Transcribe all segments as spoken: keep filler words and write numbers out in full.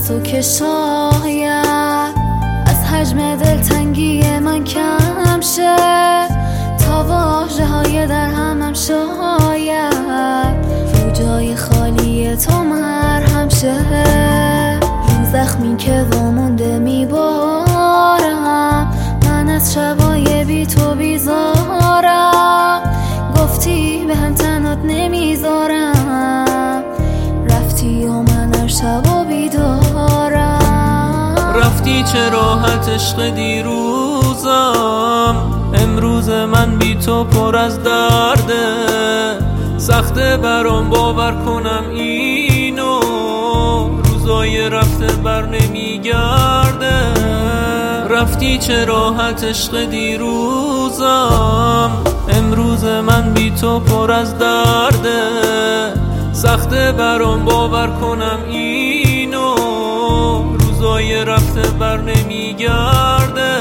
از تو که شاید از حجم دلتنگی من کم شه، تا واژه های در همم شاید رو جای خالی تو مرهم شه. رو زخمی که وامونده میبارم من از شبای بی تو بیزارم، گفتی به هم تنات نمیذارم، رفتی و من هر شب و بیدارم. رفتی چه راحت عشق دیروزم، امروز من بی تو پر از درده، سخته برام باور کنم اینو، روزای رفته بر نمیگرده. رفتی چه راحت عشق دیروزم، امروز من بی تو پر از درده، سخته برام باور کنم اینو، روزای رفته بر نمیگرده.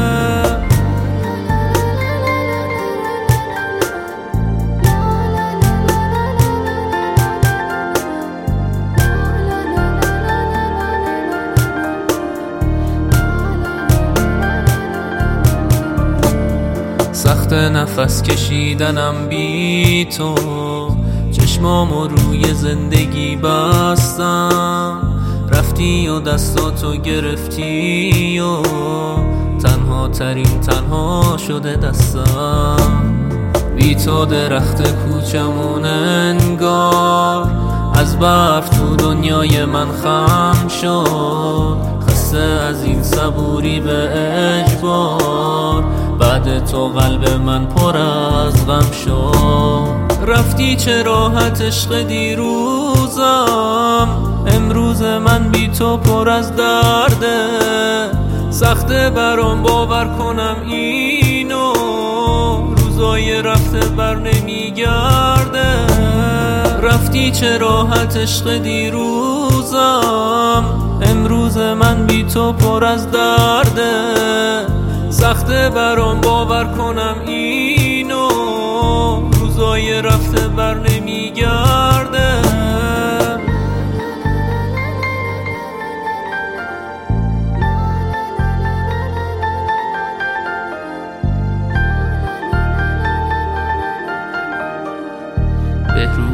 سخت نفس کشیدنم بی تو، چشمامو روی زندگی بستم، رفتی و دستاتو گرفتی و تنها ترین تنها شده دستم. بی تو درخت کوچمون انگار از برف تو دنیای من خم شد، خسته از این صبوری به اجبار، بعد تو قلب من پر از غم شد. رفتی چه راحت عشق دیروزم، امروز من بی تو پر از درده، سخته برام باور کنم اینو، روزای رفته بر نمیگرده. رفتی چه راحت عشق دیروزم، امروز من بی تو پر از درده، سخته برام باور کنم اینو، روزای رفته بر نمیگرده. بهروز